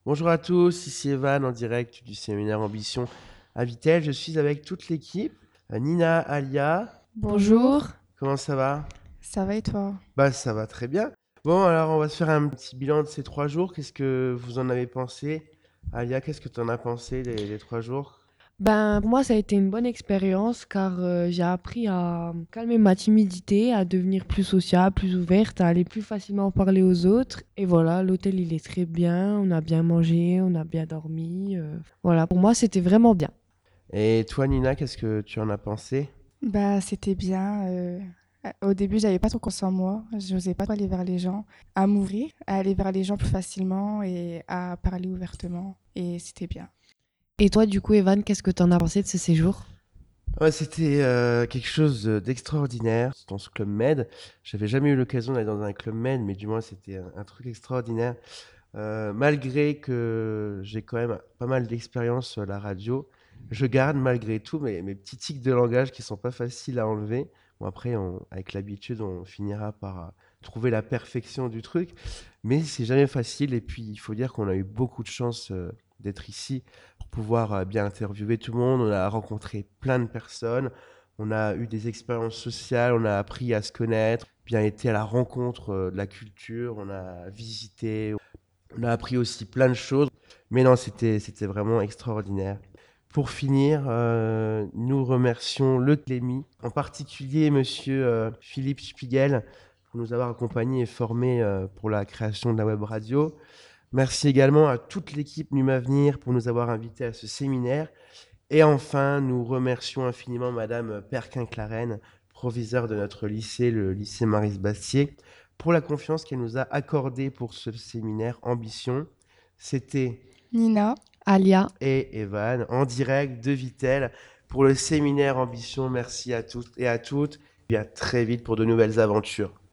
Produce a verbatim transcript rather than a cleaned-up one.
Bonjour à tous, ici Evan en direct du séminaire Ambition à Vitel. Je suis avec toute l'équipe. Euh, Nina, Alia, Bonjour, comment ça va? ça va et toi? Bah ça va très bien. Bon alors on va se faire un petit bilan de ces trois jours. Qu'est-ce que vous en avez pensé? Alia, qu'est-ce que tu en as pensé les, les trois jours? Ben, pour moi, ça a été une bonne expérience car euh, j'ai appris à calmer ma timidité, à devenir plus sociable, plus ouverte, à aller plus facilement parler aux autres. Et voilà, l'hôtel, il est très bien, on a bien mangé, on a bien dormi. euh, Voilà, pour moi, c'était vraiment bien. Et toi Nina, qu'est-ce que tu en as pensé? Bah, c'était bien. euh, Au début, j'avais pas trop confiance en moi. Je n'osais pas trop aller vers les gens, à m'ouvrir, à aller vers les gens plus facilement et à parler ouvertement. Et c'était bien. Et toi, du coup, Evan, qu'est-ce que tu en as pensé de ce séjour? Ouais, c'était euh, quelque chose d'extraordinaire dans ce club Med. J'avais jamais eu l'occasion d'aller dans un club Med, mais du moins c'était un, un truc extraordinaire. Euh, malgré que j'ai quand même pas mal d'expérience sur la radio, je garde malgré tout mes, mes petits tics de langage qui sont pas faciles à enlever. Bon, après, on- avec l'habitude, on finira par euh, trouver la perfection du truc, mais c'est jamais facile. Et puis, il faut dire qu'on a eu beaucoup de chance euh, d'être ici pour pouvoir euh, bien interviewer tout le monde. On a rencontré plein de personnes, on a eu des expériences sociales, on a appris à se connaître, bien été à la rencontre euh, de la culture, on a visité, on a appris aussi plein de choses, mais non, c'était c'était vraiment extraordinaire. Pour finir, euh, nous remercions le Clémy, en particulier monsieur euh, Philippe Spiegel, pour nous avoir accompagnés et formés euh, pour la création de la web radio. Merci également à toute l'équipe Numavenir pour nous avoir invités à ce séminaire. Et enfin, nous remercions infiniment Madame Perquin-Clarenne, proviseure de notre lycée, le lycée Maris-Bastier, pour la confiance qu'elle nous a accordée pour ce séminaire Ambition. C'était Nina, Alia. et Evan en direct de Vitel pour le séminaire Ambition. Merci à tous et à toutes. Et à très vite pour de nouvelles aventures.